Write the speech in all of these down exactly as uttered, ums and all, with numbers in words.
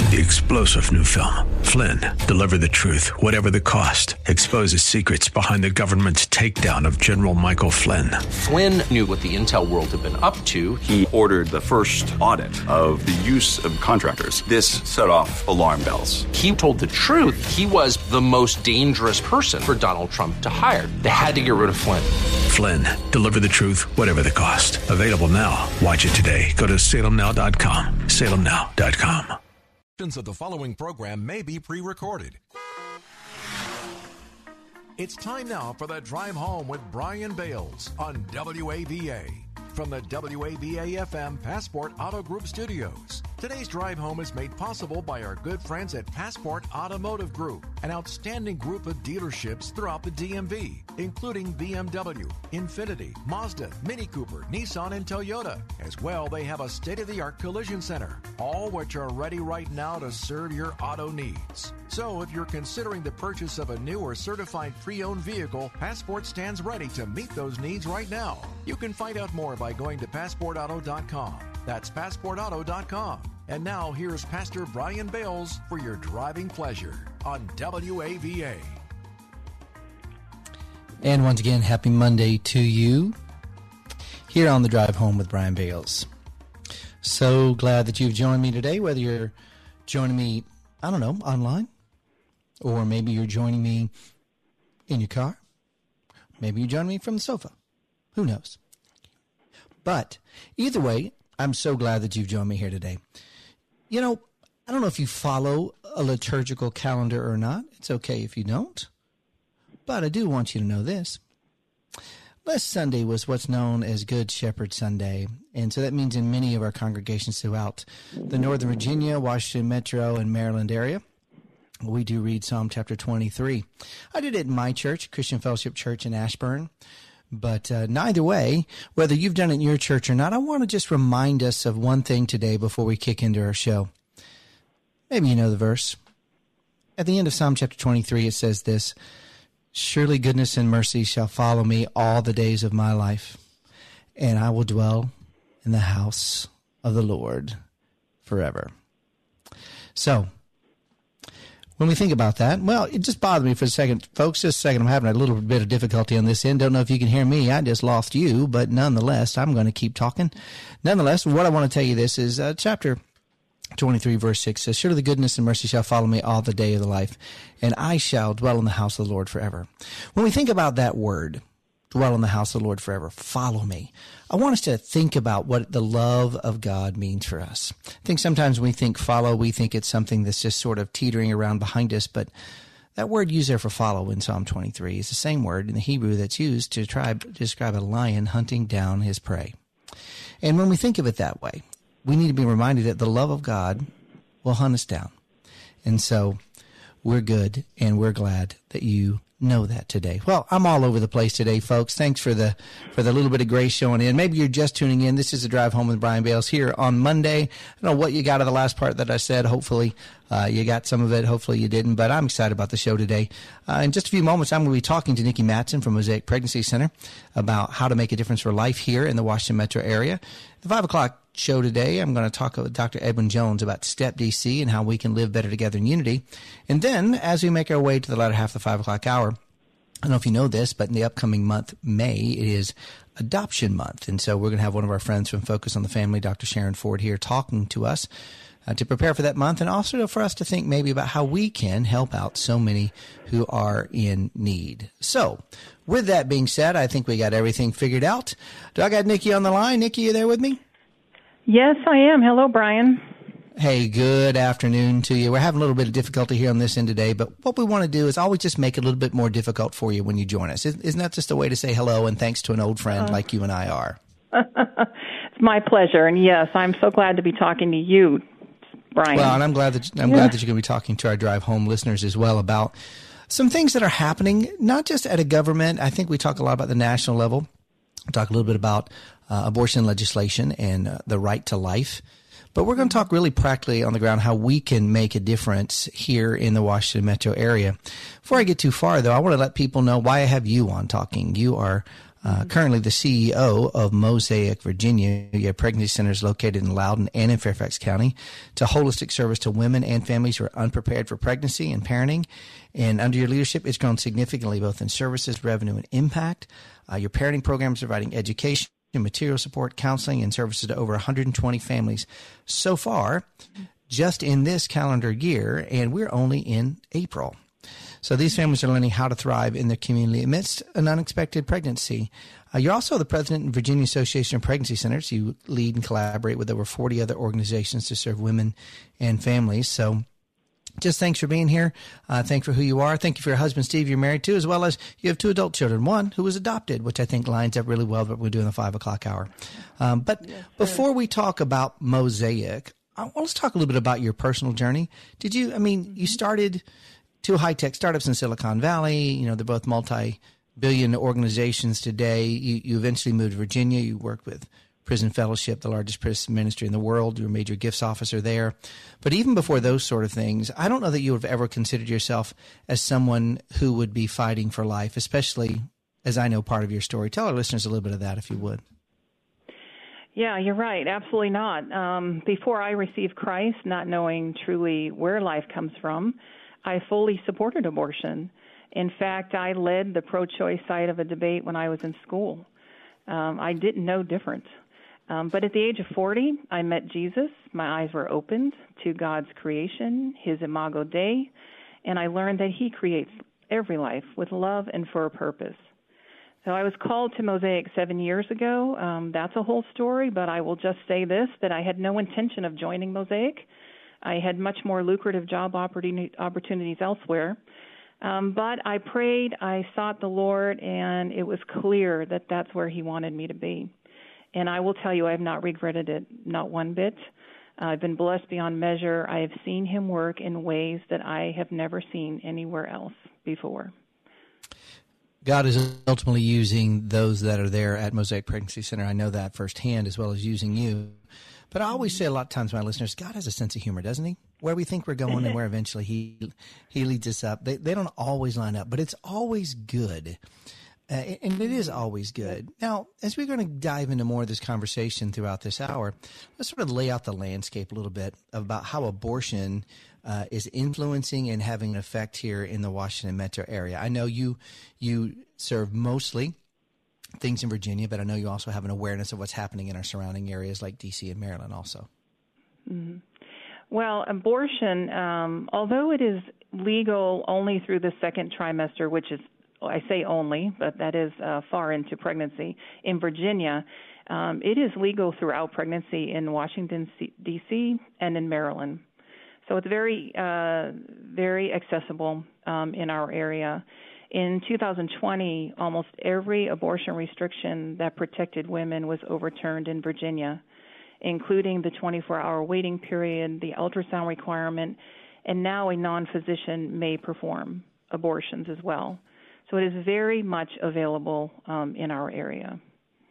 The explosive new film, Flynn, deliver the truth, whatever the cost, exposes secrets behind the government's takedown of General Michael Flynn. Flynn knew what the intel world had been up to. He ordered the first audit of the use of contractors. This set off alarm bells. He told the truth. He was the most dangerous person for Donald Trump to hire. They had to get rid of Flynn. Flynn, deliver the truth, whatever the cost. Available now. Watch it today. Go to salem now dot com. salem now dot com. Of the following program may be pre-recorded. It's time now for the Drive Home with Brian Bales on W A V A. From the W A V A F M Passport Auto Group Studios. Today's Drive Home is made possible by our good friends at Passport Automotive Group, an outstanding group of dealerships throughout the D M V, including B M W, Infiniti, Mazda, Mini Cooper, Nissan, and Toyota. As well, they have a state-of-the-art collision center, all which are ready right now to serve your auto needs. So if you're considering the purchase of a new or certified pre-owned vehicle, Passport stands ready to meet those needs right now. You can find out more by going to passport auto dot com. That's passport auto dot com. And now here's Pastor Brian Bales for your driving pleasure on W A V A. And once again, happy Monday to you here on the Drive Home with Brian Bales. So glad that you've joined me today, whether you're joining me, I don't know, online, or maybe you're joining me in your car. Maybe you're joining me from the sofa. Who knows? But either way, I'm so glad that you've joined me here today. You know, I don't know if you follow a liturgical calendar or not. It's okay if you don't. But I do want you to know this. Last Sunday was what's known as Good Shepherd Sunday. And so that means in many of our congregations throughout the Northern Virginia, Washington Metro, and Maryland area, we do read Psalm chapter twenty-three. I did it in my church, Christian Fellowship Church in Ashburn. But uh, neither way, whether you've done it in your church or not, I want to just remind us of one thing today before we kick into our show. Maybe you know the verse. At the end of Psalm chapter twenty-three, it says this, "Surely goodness and mercy shall follow me all the days of my life, and I will dwell in the house of the Lord forever." So, when we think about that, well, it just bothered me for a second. Folks, just a second, I'm having a little bit of difficulty on this end. Don't know if you can hear me. I just lost you, but nonetheless, I'm going to keep talking. Nonetheless, what I want to tell you this is uh, chapter twenty-three, verse six says, "Surely the goodness and mercy shall follow me all the day of the life, and I shall dwell in the house of the Lord forever." When we think about that word, dwell in the house of the Lord forever, follow me, I want us to think about what the love of God means for us. I think sometimes when we think follow, we think it's something that's just sort of teetering around behind us, but that word used there for follow in Psalm twenty-three is the same word in the Hebrew that's used to try to describe a lion hunting down his prey. And when we think of it that way, we need to be reminded that the love of God will hunt us down. And so we're good, and we're glad that you know that today. Well, I'm all over the place today, folks. Thanks for the for the little bit of grace showing in. Maybe you're just tuning in. This is a Drive Home with Brian Bales here on Monday. I don't know what you got of the last part that I said. Hopefully uh, you got some of it. Hopefully you didn't. But I'm excited about the show today. Uh, in just a few moments, I'm going to be talking to Nikki Matson from Mosaic Pregnancy Center about how to make a difference for life here in the Washington Metro area. The five o'clock show today, I'm going to talk with Doctor Edwin Jones about STEP D C and how we can live better together in unity. And then, as we make our way to the latter half of the five o'clock hour, I don't know if you know this, but in the upcoming month, May, it is Adoption Month. And so we're going to have one of our friends from Focus on the Family, Doctor Sharon Ford, here talking to us uh, to prepare for that month, and also for us to think maybe about how we can help out so many who are in need. So with that being said, I think we got everything figured out. Do I got Nikki on the line? Nikki, you there with me? Yes, I am. Hello, Brian. Hey, good afternoon to you. We're having a little bit of difficulty here on this end today, but what we want to do is always just make it a little bit more difficult for you when you join us. Isn't that just a way to say hello and thanks to an old friend uh, like you and I are? It's my pleasure, and yes, I'm so glad to be talking to you, Brian. Well, and I'm glad that I'm yeah. glad that you're going to be talking to our Drive Home listeners as well about some things that are happening, not just at a government. I think we talk a lot about the national level. We talk a little bit about uh, abortion legislation and uh, the right to life. But we're going to talk really practically on the ground how we can make a difference here in the Washington Metro area. Before I get too far, though, I want to let people know why I have you on talking. You are Uh, currently the C E O of Mosaic Virginia. You have pregnancy centers located in Loudoun and in Fairfax County to holistic service to women and families who are unprepared for pregnancy and parenting. And under your leadership, it's grown significantly both in services, revenue, and impact. Uh, your parenting program is providing education, material support, counseling, and services to over one hundred twenty families so far just in this calendar year, and we're only in April. So these families are learning how to thrive in their community amidst an unexpected pregnancy. Uh, you're also the president of Virginia Association of Pregnancy Centers. You lead and collaborate with over forty other organizations to serve women and families. So just thanks for being here. Uh, thanks for who you are. Thank you for your husband, Steve, you're married to, as well as you have two adult children, one who was adopted, which I think lines up really well with what we do in the five o'clock hour. Um, but yes, before we talk about Mosaic, I want to talk a little bit about your personal journey. Did you, I mean, you started two high-tech startups in Silicon Valley. You know, they're both multi-billion organizations today. You, you eventually moved to Virginia. You worked with Prison Fellowship, the largest prison ministry in the world. You were a major gifts officer there. But even before those sort of things, I don't know that you would have ever considered yourself as someone who would be fighting for life, especially as I know part of your story. Tell our listeners a little bit of that, if you would. Yeah, you're right. Absolutely not. Um, before I received Christ, not knowing truly where life comes from, I fully supported abortion. In fact, I led the pro-choice side of a debate when I was in school. Um, I didn't know different. Um, but at the age of forty, I met Jesus. My eyes were opened to God's creation, his imago Dei, and I learned that he creates every life with love and for a purpose. So I was called to Mosaic seven years ago. Um, that's a whole story, but I will just say this, that I had no intention of joining Mosaic. I had much more lucrative job opportunities elsewhere. Um, but I prayed, I sought the Lord, and it was clear that that's where he wanted me to be. And I will tell you, I have not regretted it, not one bit. Uh, I've been blessed beyond measure. I have seen him work in ways that I have never seen anywhere else before. God is ultimately using those that are there at Mosaic Pregnancy Center. I know that firsthand, as well as using you. But I always say a lot of times to my listeners, God has a sense of humor, doesn't he? Where we think we're going and where eventually he he leads us up. They, they don't always line up, but it's always good. Uh, and it is always good. Now, as we're going to dive into more of this conversation throughout this hour, let's sort of lay out the landscape a little bit about how abortion uh, is influencing and having an effect here in the Washington metro area. I know you you serve mostly things in Virginia, but I know you also have an awareness of what's happening in our surrounding areas like D C and Maryland also. Mm-hmm. Well, abortion, um, although it is legal only through the second trimester, which is, I say only, but that is uh, far into pregnancy, in Virginia, um, it is legal throughout pregnancy in Washington, D C and in Maryland. So it's very, uh, very accessible um, in our area. In two thousand twenty, almost every abortion restriction that protected women was overturned in Virginia, including the twenty-four hour waiting period, the ultrasound requirement, and now a non-physician may perform abortions as well. So it is very much available um, in our area.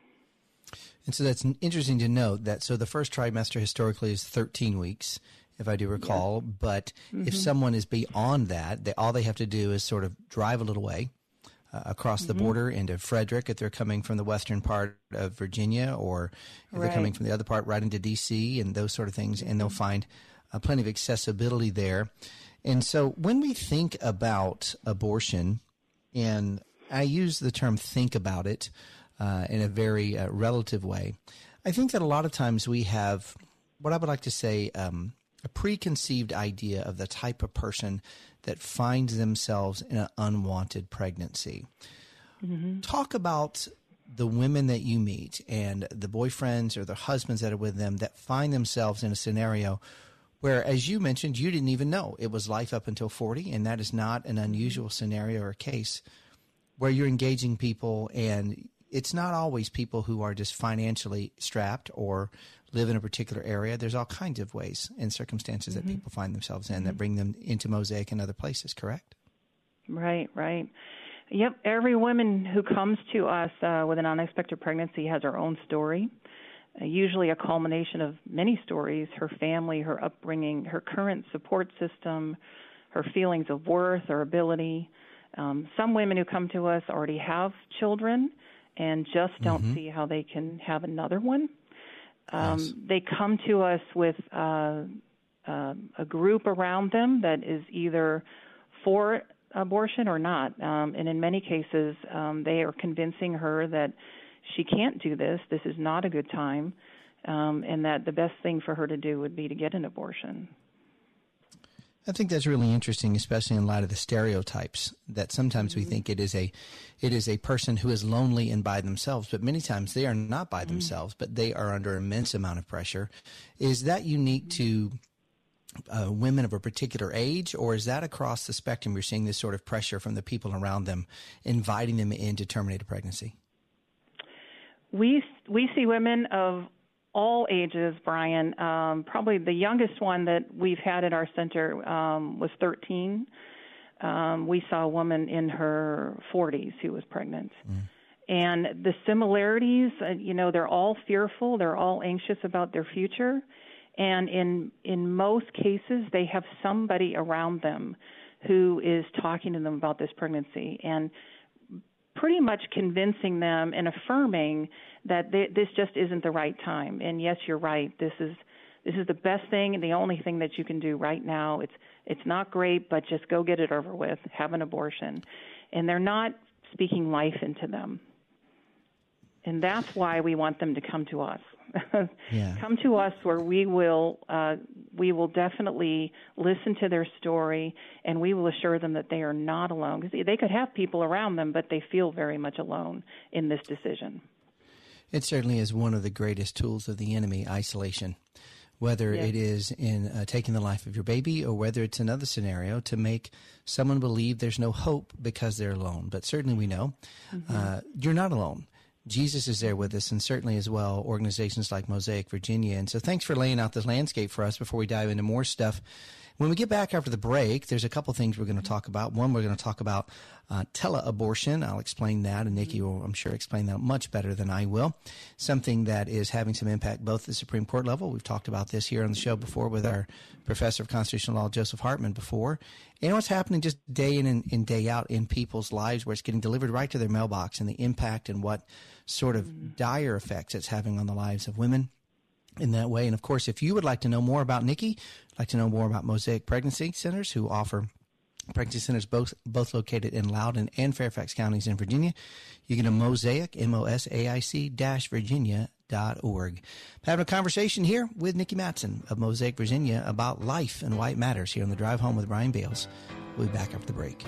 And so that's interesting to note that, so the first trimester historically is thirteen weeks, if I do recall, yeah. But mm-hmm. if someone is beyond that, they, all they have to do is sort of drive a little way uh, across mm-hmm. the border into Frederick if they're coming from the western part of Virginia, or if right. they're coming from the other part right into D C and those sort of things, mm-hmm. and they'll find uh, plenty of accessibility there. And so when we think about abortion, and I use the term think about it uh, in a very uh, relative way, I think that a lot of times we have what I would like to say um, a preconceived idea of the type of person that finds themselves in an unwanted pregnancy. Mm-hmm. Talk about the women that you meet and the boyfriends or the husbands that are with them that find themselves in a scenario where, as you mentioned, you didn't even know it was life up until forty, and that is not an unusual scenario or case where you're engaging people, and it's not always people who are just financially strapped or live in a particular area. There's all kinds of ways and circumstances mm-hmm. that people find themselves in mm-hmm. that bring them into Mosaic and other places, correct? Right, right. Yep, every woman who comes to us uh, with an unexpected pregnancy has her own story, uh, usually a culmination of many stories, her family, her upbringing, her current support system, her feelings of worth or ability. Um, some women who come to us already have children, and just don't mm-hmm. see how they can have another one. Um, yes. They come to us with uh, uh, a group around them that is either for abortion or not. Um, and in many cases, um, they are convincing her that she can't do this, this is not a good time, um, and that the best thing for her to do would be to get an abortion. I think that's really interesting, especially in light of the stereotypes that sometimes mm-hmm. we think it is a it is a person who is lonely and by themselves, but many times they are not by mm-hmm. themselves, but they are under immense amount of pressure. Is that unique to uh, women of a particular age, or is that across the spectrum you're seeing this sort of pressure from the people around them, inviting them in to terminate a pregnancy? We we see women of all ages, Brian. Um, probably the youngest one that we've had at our center um, was thirteen. Um, we saw a woman in her forties who was pregnant. Mm. And the similarities, uh, you know, they're all fearful. They're all anxious about their future. And in in most cases, they have somebody around them who is talking to them about this pregnancy and pretty much convincing them and affirming that they, this just isn't the right time. And yes, you're right. This is this is the best thing and the only thing that you can do right now. It's it's not great, but just go get it over with. Have an abortion. And they're not speaking life into them. And that's why we want them to come to us. Yeah. Come to us where we will uh, we will definitely listen to their story, and we will assure them that they are not alone. Because they could have people around them, but they feel very much alone in this decision. It certainly is one of the greatest tools of the enemy, isolation. Whether yes. it is in uh, taking the life of your baby or whether it's another scenario to make someone believe there's no hope because they're alone. But certainly we know mm-hmm. uh, you're not alone. Jesus is there with us, and certainly as well organizations like Mosaic Virginia. And so thanks for laying out this landscape for us before we dive into more stuff. When we get back after the break, there's a couple things we're going to talk about. One, we're going to talk about uh, teleabortion. I'll explain that, and Nikki will, I'm sure, explain that much better than I will. Something that is having some impact both at the Supreme Court level. We've talked about this here on the show before with our professor of constitutional law, Joseph Hartman, before. And what's happening just day in and, and day out in people's lives where it's getting delivered right to their mailbox, and the impact and what sort of mm-hmm. dire effects it's having on the lives of women in that way. And of course, if you would like to know more about Nikki, like to know more about Mosaic Pregnancy Centers, who offer pregnancy centers both both located in Loudoun and Fairfax counties in Virginia, you can go to Mosaic, M O S A I C dash Virginia dot org. Having a conversation here with Nikki Matson of Mosaic Virginia about life and why it matters here on The Drive Home with Brian Bales. We'll be back after the break.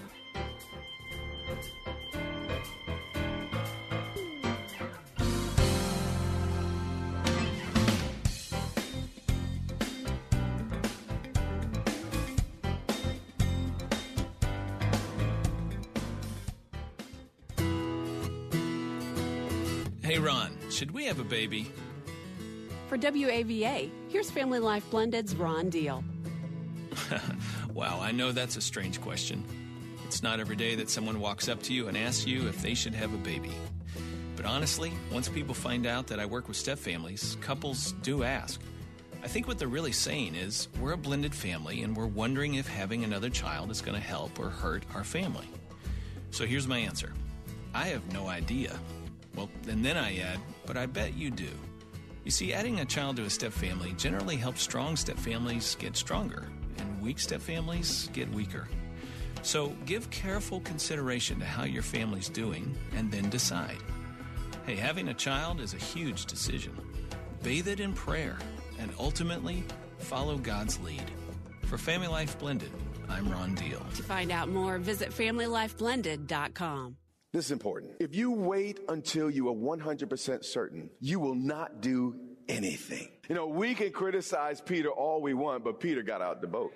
Hey, Ron, should we have a baby? For W A V A, here's Family Life Blended's Ron Deal. Wow, I know that's a strange question. It's not every day that someone walks up to you and asks you if they should have a baby. But honestly, once people find out that I work with step families, couples do ask. I think what they're really saying is, we're a blended family and we're wondering if having another child is going to help or hurt our family. So here's my answer. I have no idea. Well, and then I add, but I bet you do. You see, adding a child to a step family generally helps strong step families get stronger, and weak step families get weaker. So give careful consideration to how your family's doing, and then decide. Hey, having a child is a huge decision. Bathe it in prayer, and ultimately follow God's lead. For Family Life Blended, I'm Ron Deal. To find out more, visit family life blended dot com. This is important. If you wait until you are one hundred percent certain, you will not do anything. You know, we can criticize Peter all we want, but Peter got out the boat.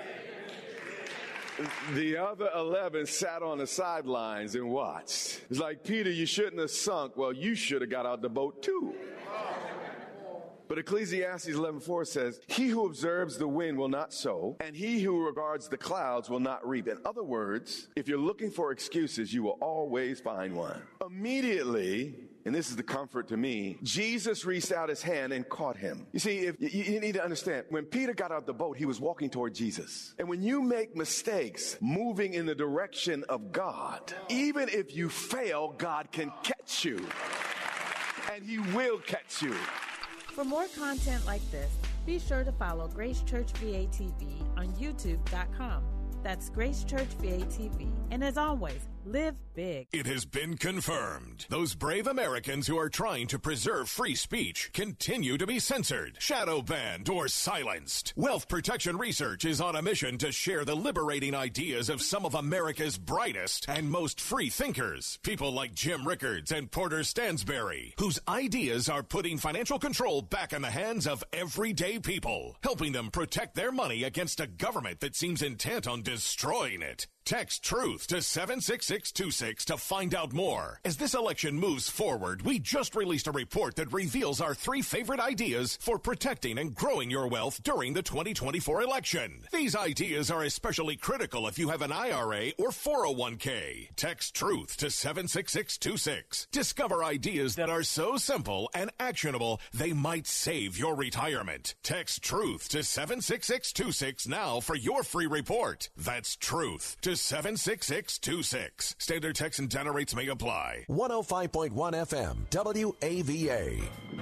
The other eleven sat on the sidelines and watched. It's like, Peter, you shouldn't have sunk. Well, you should have got out the boat too. But Ecclesiastes eleven four says, he who observes the wind will not sow, and he who regards the clouds will not reap. In other words, if you're looking for excuses, you will always find one. Immediately, and this is the comfort to me, Jesus reached out his hand and caught him. You see, if you, you need to understand, when Peter got out the boat, he was walking toward Jesus. And when you make mistakes moving in the direction of God, even if you fail, God can catch you. And he will catch you. For more content like this, be sure to follow Grace Church V A T V on YouTube dot com. That's Grace Church V A T V. And as always, live big. It has been confirmed. Those brave Americans who are trying to preserve free speech continue to be censored, shadow banned, or silenced. Wealth Protection Research is on a mission to share the liberating ideas of some of America's brightest and most free thinkers. People like Jim Rickards and Porter Stansberry, whose ideas are putting financial control back in the hands of everyday people, helping them protect their money against a government that seems intent on destroying it. Text TRUTH to seven six six two six to find out more. As this election moves forward, we just released a report that reveals our three favorite ideas for protecting and growing your wealth during the twenty twenty-four election. These ideas are especially critical if you have an I R A or four oh one k. Text TRUTH to seven six six two six. Discover ideas that are so simple and actionable they might save your retirement. Text TRUTH to seven six six two six now for your free report. That's TRUTH to seven six six two six. Standard text and data rates may apply. one oh five point one F M, W A V A.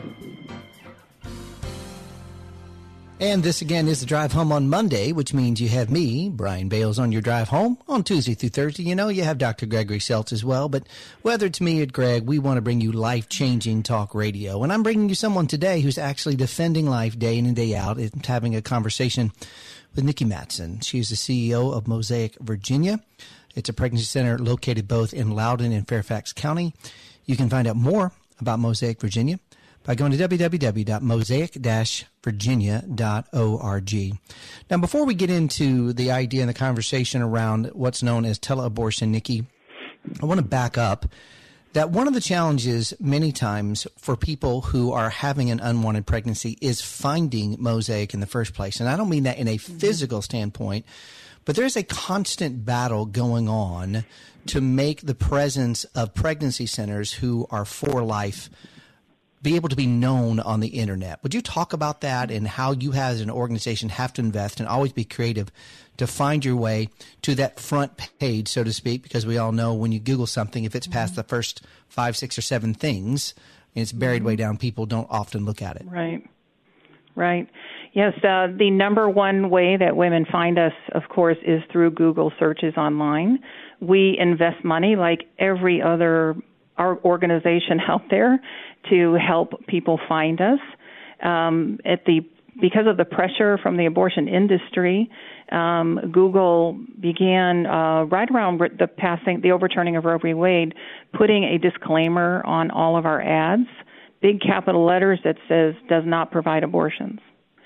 And this again is the drive home on Monday, which means you have me, Brian Bales, on your drive home. On Tuesday through Thursday, you know, you have Doctor Gregory Seltz as well. But whether it's me or Greg, we want to bring you life-changing talk radio. And I'm bringing you someone today who's actually defending life day in and day out. It's having a conversation with Nikki Matson. She's the C E O of Mosaic, Virginia. It's a pregnancy center located both in Loudoun and Fairfax County. You can find out more about Mosaic, Virginia by going to w w w dot mosaic dash virginia dot org. Now, before we get into the idea and the conversation around what's known as teleabortion, Nikki, I want to back up that one of the challenges many times for people who are having an unwanted pregnancy is finding Mosaic in the first place. And I don't mean that in a physical standpoint, but there's a constant battle going on to make the presence of pregnancy centers who are for life be able to be known on the internet. Would you talk about that and how you as an organization have to invest and always be creative to find your way to that front page, so to speak, because we all know when you Google something, if it's past mm-hmm. the first five, six, or seven things, and it's buried mm-hmm. way down, people don't often look at it. Right. Right. Yes, uh, the number one way that women find us, of course, is through Google searches online. We invest money like every other our organization out there to help people find us. Um, at the because of the pressure from the abortion industry, um, Google began uh, right around the passing, the overturning of Roe v. Wade, putting a disclaimer on all of our ads, big capital letters that says "does not provide abortions."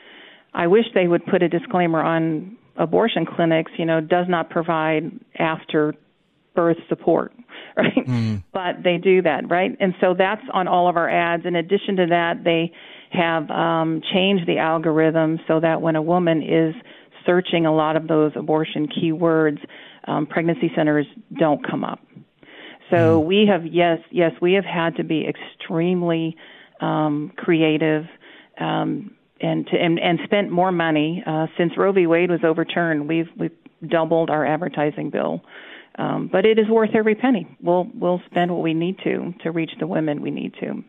I wish they would put a disclaimer on abortion clinics, you know, does not provide after birth support, right? Mm. But they do that, right? And so that's on all of our ads. In addition to that, they have um, changed the algorithm so that when a woman is searching a lot of those abortion keywords, um, pregnancy centers don't come up. So mm. we have, yes, yes, we have had to be extremely um, creative um, and, to, and and spent more money uh, since Roe v. Wade was overturned. We've we've doubled our advertising bill. Um, but it is worth every penny. We'll we'll spend what we need to to reach the women we need to.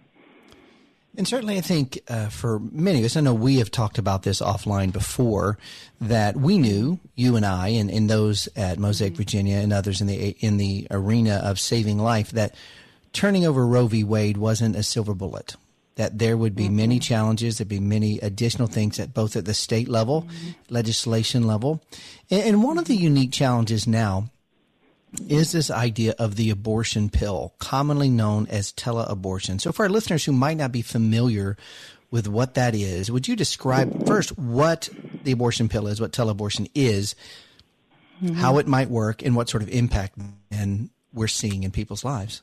And certainly I think uh, for many of us, I know we have talked about this offline before, that we knew, you and I, and, and those at Mosaic, Virginia, and others in the in the arena of saving life, that turning over Roe v. Wade wasn't a silver bullet, that there would be mm-hmm. many challenges, there'd be many additional things at both at the state level, mm-hmm. legislation level. And, and one of the unique challenges now is this idea of the abortion pill, commonly known as teleabortion. So for our listeners who might not be familiar with what that is, would you describe first what the abortion pill is, what teleabortion is, mm-hmm. how it might work, and what sort of impact and we're seeing in people's lives?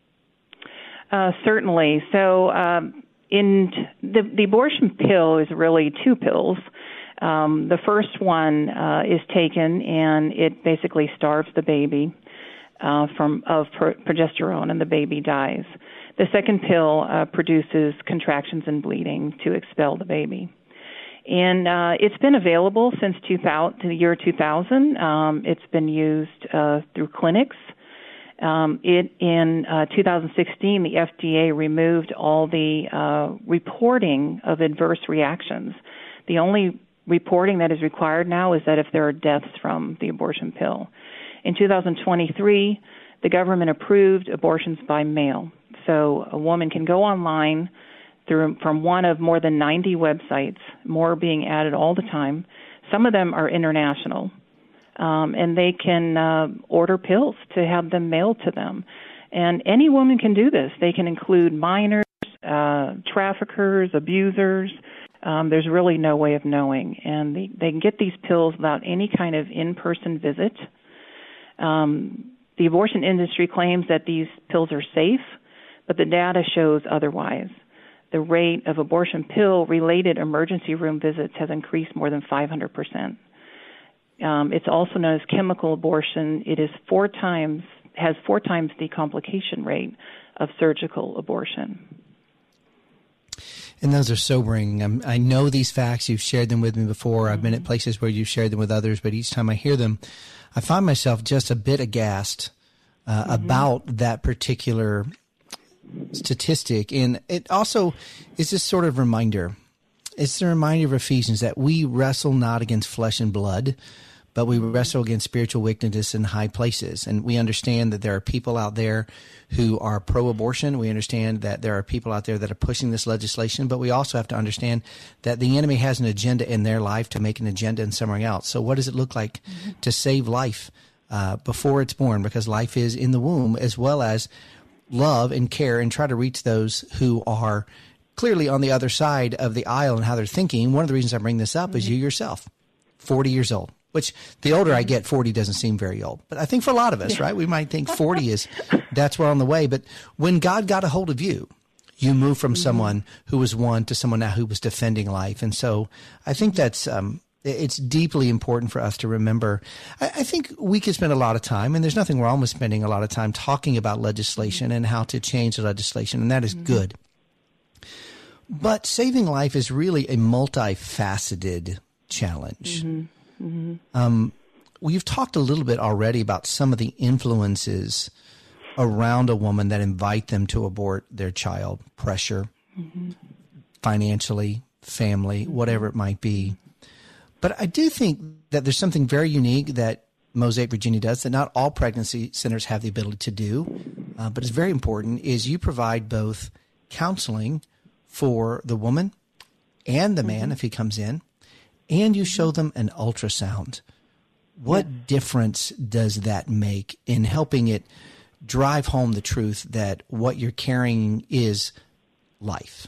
Uh, certainly. So um, in the, the abortion pill is really two pills. Um, the first one uh, is taken, and it basically starves the baby. uh, from of pro- progesterone, and the baby dies. The second pill uh, produces contractions and bleeding to expel the baby. And uh, it's been available since two thousand, to the year two thousand. Um, it's been used uh, through clinics. Um, it in uh, two thousand sixteen, the F D A removed all the uh, reporting of adverse reactions. The only reporting that is required now is that if there are deaths from the abortion pill. In two thousand twenty-three, the government approved abortions by mail. So a woman can go online through from one of more than ninety websites, more being added all the time. Some of them are international. Um, and they can uh, order pills to have them mailed to them. And any woman can do this. They can include minors, uh, traffickers, abusers. Um, there's really no way of knowing. And they, they can get these pills without any kind of in-person visit. Um, the abortion industry claims that these pills are safe, but the data shows otherwise. The rate of abortion pill-related emergency room visits has increased more than five hundred percent. Um, it's also known as chemical abortion. It is four times has four times the complication rate of surgical abortion. And those are sobering. I'm, I know these facts. You've shared them with me before. Mm-hmm. I've been at places where you've shared them with others, but each time I hear them, I find myself just a bit aghast uh, mm-hmm. about that particular statistic. And it also is this sort of reminder. It's a reminder of Ephesians that we wrestle not against flesh and blood, but we wrestle against spiritual wickedness in high places. And we understand that there are people out there who are pro-abortion. We understand that there are people out there that are pushing this legislation, but we also have to understand that the enemy has an agenda in their life to make an agenda in somewhere else. So what does it look like mm-hmm. to save life uh, before it's born? Because life is in the womb, as well as love and care and try to reach those who are clearly on the other side of the aisle and how they're thinking. One of the reasons I bring this up mm-hmm. is you yourself, forty years old, which the older I get, forty doesn't seem very old. But I think for a lot of us, yeah. right, we might think forty is, that's where on the way. But when God got a hold of you, you moved from mm-hmm. someone who was one to someone now who was defending life. And so I think that's, um, it's deeply important for us to remember. I, I think we could spend a lot of time, and there's nothing wrong with spending a lot of time talking about legislation and how to change the legislation, and that is mm-hmm. good. But saving life is really a multifaceted challenge. Mm-hmm. Mm-hmm. Um, we've talked a little bit already about some of the influences around a woman that invite them to abort their child, pressure, mm-hmm. financially, family, whatever it might be. But I do think that there's something very unique that Mosaic Virginia does that not all pregnancy centers have the ability to do, uh, but it's very important, is you provide both counseling for the woman and the man mm-hmm. if he comes in, and you show them an ultrasound. What yeah. difference does that make in helping it drive home the truth that what you're carrying is life?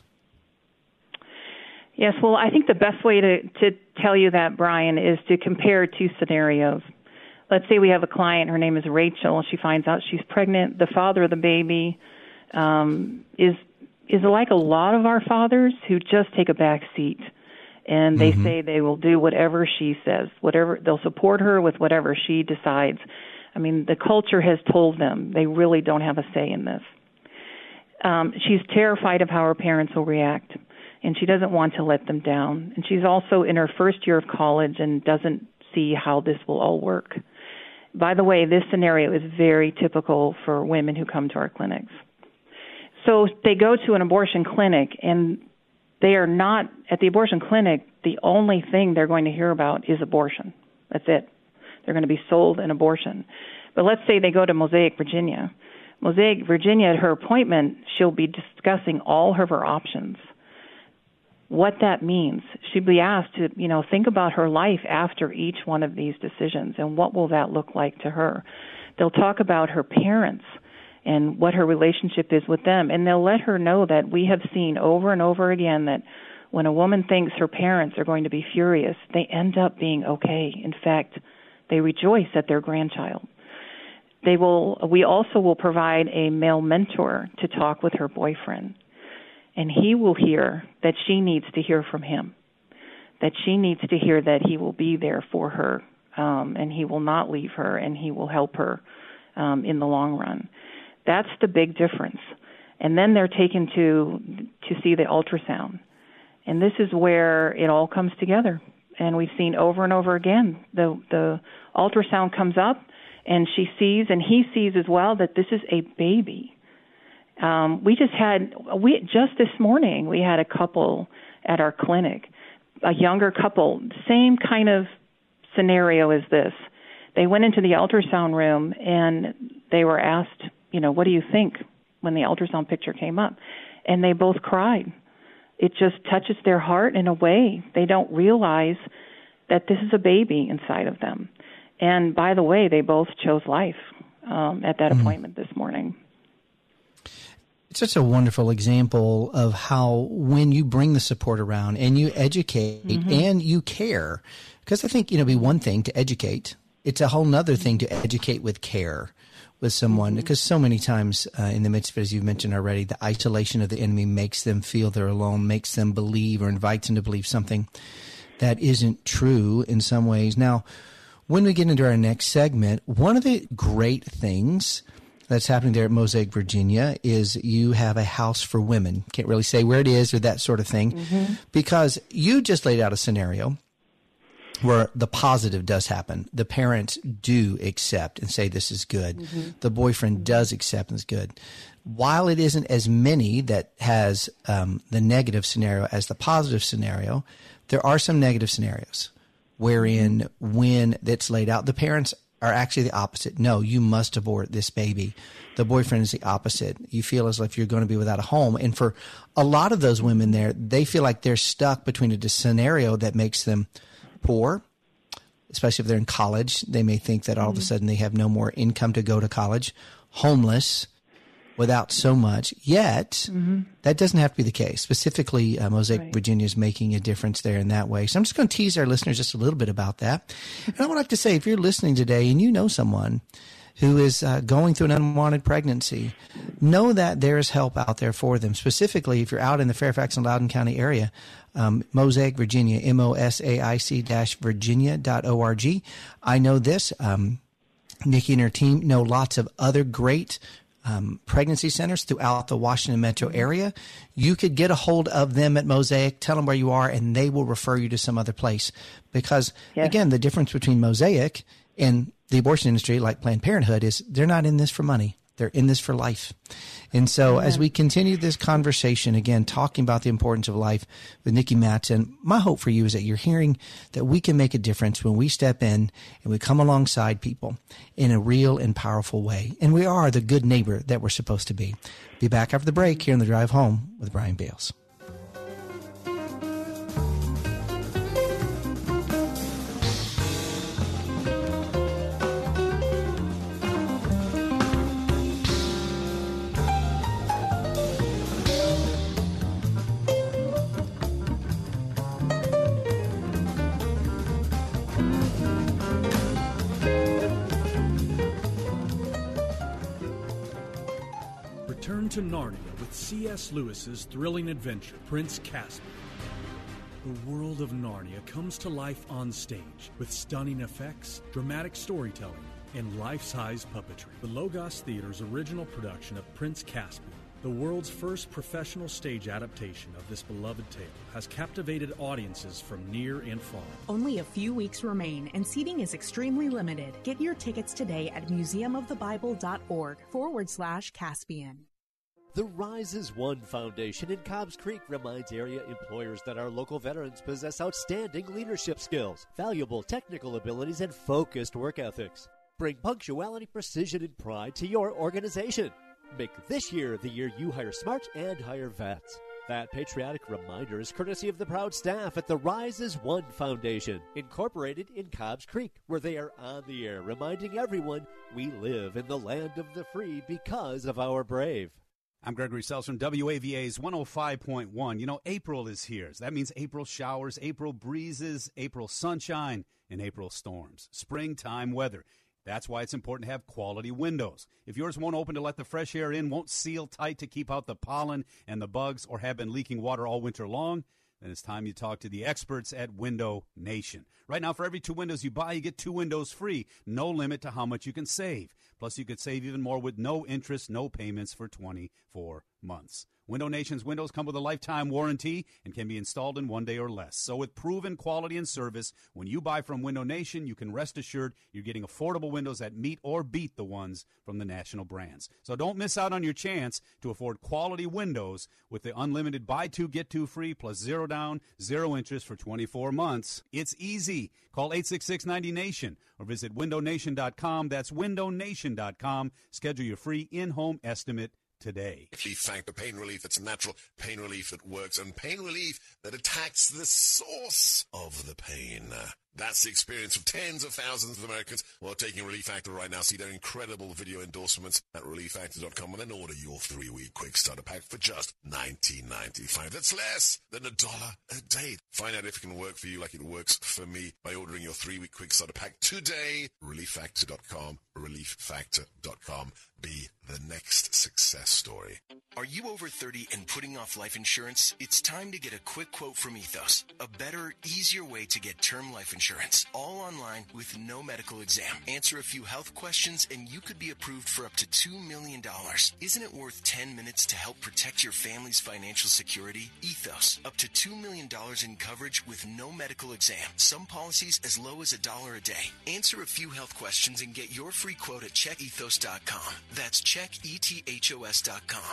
Yes, well, I think the best way to, to tell you that, Brian, is to compare two scenarios. Let's say we have a client, her name is Rachel, she finds out she's pregnant. The father of the baby um, is is like a lot of our fathers who just take a back seat, and they mm-hmm. say they will do whatever she says, whatever they'll support her with whatever she decides. I mean, the culture has told them they really don't have a say in this. Um, she's terrified of how her parents will react, and she doesn't want to let them down. And she's also in her first year of college and doesn't see how this will all work. By the way, this scenario is very typical for women who come to our clinics. So they go to an abortion clinic, and they are not, at the abortion clinic, the only thing they're going to hear about is abortion. That's it. They're going to be sold an abortion. But let's say they go to Mosaic, Virginia. Mosaic, Virginia, at her appointment, she'll be discussing all of her options. What that means. She'll be asked to, you know, think about her life after each one of these decisions and what will that look like to her. They'll talk about her parents and what her relationship is with them. And they'll let her know that we have seen over and over again that when a woman thinks her parents are going to be furious, they end up being okay. In fact, they rejoice at their grandchild. They will. We also will provide a male mentor to talk with her boyfriend. And he will hear that she needs to hear from him, that she needs to hear that he will be there for her, um, and he will not leave her, and he will help her um, in the long run. That's the big difference. And then they're taken to to see the ultrasound. And this is where it all comes together. And we've seen over and over again, the the ultrasound comes up, and she sees, and he sees as well, that this is a baby. Um, we just had, we just this morning, we had a couple at our clinic, a younger couple, same kind of scenario as this. They went into the ultrasound room, and they were asked, you know, what do you think when the ultrasound picture came up? And they both cried. It just touches their heart in a way. They don't realize that this is a baby inside of them. And by the way, they both chose life um, at that mm-hmm. appointment this morning. It's such a wonderful example of how when you bring the support around and you educate mm-hmm. and you care, because I think, you know, it'd be one thing to educate. It's a whole nother thing to educate with care with someone, mm-hmm. because so many times uh, in the midst of it, as you've mentioned already, the isolation of the enemy makes them feel they're alone, makes them believe or invites them to believe something that isn't true in some ways. Now, when we get into our next segment, one of the great things that's happening there at Mosaic, Virginia, is you have a house for women. Can't really say where it is or that sort of thing, mm-hmm. because you just laid out a scenario where the positive does happen. The parents do accept and say this is good. Mm-hmm. The boyfriend does accept and is good. While it isn't as many that has um, the negative scenario as the positive scenario, there are some negative scenarios wherein mm-hmm. when it's laid out, the parents are actually the opposite. No, you must abort this baby. The boyfriend is the opposite. You feel as if you're going to be without a home. And for a lot of those women there, they feel like they're stuck between a scenario that makes them poor, especially if they're in college. They may think that all mm-hmm. of a sudden they have no more income to go to college, homeless, without so much. Yet, mm-hmm. that doesn't have to be the case. Specifically, uh, Mosaic, right. Virginia is making a difference there in that way. So I'm just going to tease our listeners just a little bit about that. And I would like to say, if you're listening today and you know someone who is uh, going through an unwanted pregnancy, know that there is help out there for them. Specifically, if you're out in the Fairfax and Loudoun County area, um, Mosaic, Virginia, M O S A I C dash Virginia dot org. I know this. Um, Nikki and her team know lots of other great Um, pregnancy centers throughout the Washington metro area. You could get a hold of them at Mosaic, tell them where you are, and they will refer you to some other place. Because, yes. again, the difference between Mosaic and the abortion industry, like Planned Parenthood, is they're not in this for money. They're in this for life. And so yeah. as we continue this conversation, again, talking about the importance of life with Nikki Matson, my hope for you is that you're hearing that we can make a difference when we step in and we come alongside people in a real and powerful way. And we are the good neighbor that we're supposed to be. Be back after the break here on The Drive Home with Brian Bales. To Narnia with C S Lewis's thrilling adventure, Prince Caspian. The world of Narnia comes to life on stage with stunning effects, dramatic storytelling, and life-size puppetry. The Logos Theater's original production of Prince Caspian, the world's first professional stage adaptation of this beloved tale, has captivated audiences from near and far. Only a few weeks remain, and seating is extremely limited. Get your tickets today at museumofthebible.org forward slash Caspian. The Rise as One Foundation in Cobbs Creek reminds area employers that our local veterans possess outstanding leadership skills, valuable technical abilities, and focused work ethics. Bring punctuality, precision, and pride to your organization. Make this year the year you hire smart and hire vets. That patriotic reminder is courtesy of the proud staff at the Rise as One Foundation, incorporated in Cobbs Creek, where they are on the air reminding everyone we live in the land of the free because of our brave. I'm Gregory Sells from W A V A's one oh five point one. You know, April is here. So that means April showers, April breezes, April sunshine, and April storms. Springtime weather. That's why it's important to have quality windows. If yours won't open to let the fresh air in, won't seal tight to keep out the pollen and the bugs, or have been leaking water all winter long, then it's time you talk to the experts at Window Nation. Right now, for every two windows you buy, you get two windows free. No limit to how much you can save. Plus, you could save even more with no interest, no payments for twenty-four months. Window Nation's windows come with a lifetime warranty and can be installed in one day or less. So with proven quality and service, when you buy from Window Nation, you can rest assured you're getting affordable windows that meet or beat the ones from the national brands. So don't miss out on your chance to afford quality windows with the unlimited buy two, get two free plus zero down, zero interest for twenty-four months. It's easy. Call eight six six, ninety, nation or visit window nation dot com. That's window nation dot com. Schedule your free in-home estimate today. Relief Factor pain relief that's natural, pain relief that works, and pain relief that attacks the source of the pain. That's the experience of tens of thousands of Americans who are taking Relief Factor right now. See their incredible video endorsements at relief factor dot com and then order your three-week quick starter pack for just nineteen ninety-five. That's less than a dollar a day. Find out if it can work for you like it works for me by ordering your three-week quick starter pack today. relief factor dot com, relief factor dot com. Be the next success story. Are you over thirty and putting off life insurance? It's time to get a quick quote from Ethos. A better, easier way to get term life insurance. All online with no medical exam. Answer a few health questions and you could be approved for up to two million dollars. Isn't it worth ten minutes to help protect your family's financial security? Ethos. Up to two million dollars in coverage with no medical exam. Some policies as low as a dollar a day. Answer a few health questions and get your free quote at check ethos dot com. That's check ethos dot com.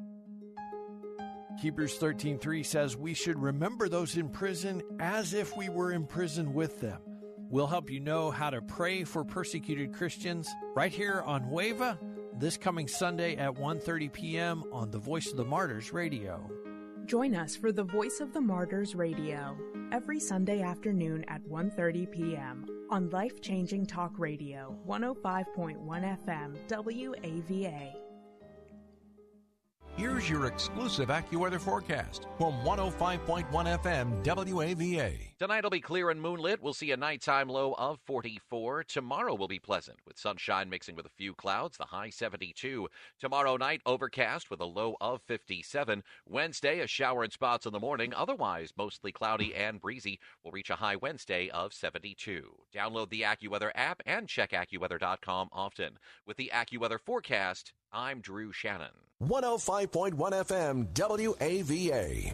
Hebrews thirteen three says we should remember those in prison as if we were in prison with them. We'll help you know how to pray for persecuted Christians right here on W A V A this coming Sunday at one thirty p.m. on the Voice of the Martyrs radio. Join us for the Voice of the Martyrs radio every Sunday afternoon at one thirty p.m. on Life Changing Talk Radio, one oh five point one F M, W A V A. Here's your exclusive AccuWeather forecast from one oh five point one F M W A V A. Tonight will be clear and moonlit. We'll see a nighttime low of forty-four. Tomorrow will be pleasant with sunshine mixing with a few clouds, the high seventy-two. Tomorrow night, overcast with a low of fifty-seven. Wednesday, a shower in spots in the morning. Otherwise, mostly cloudy and breezy. We'll reach a high Wednesday of seventy-two. Download the AccuWeather app and check AccuWeather dot com often. With the AccuWeather forecast, I'm Drew Shannon. one oh five point one F M W A V A.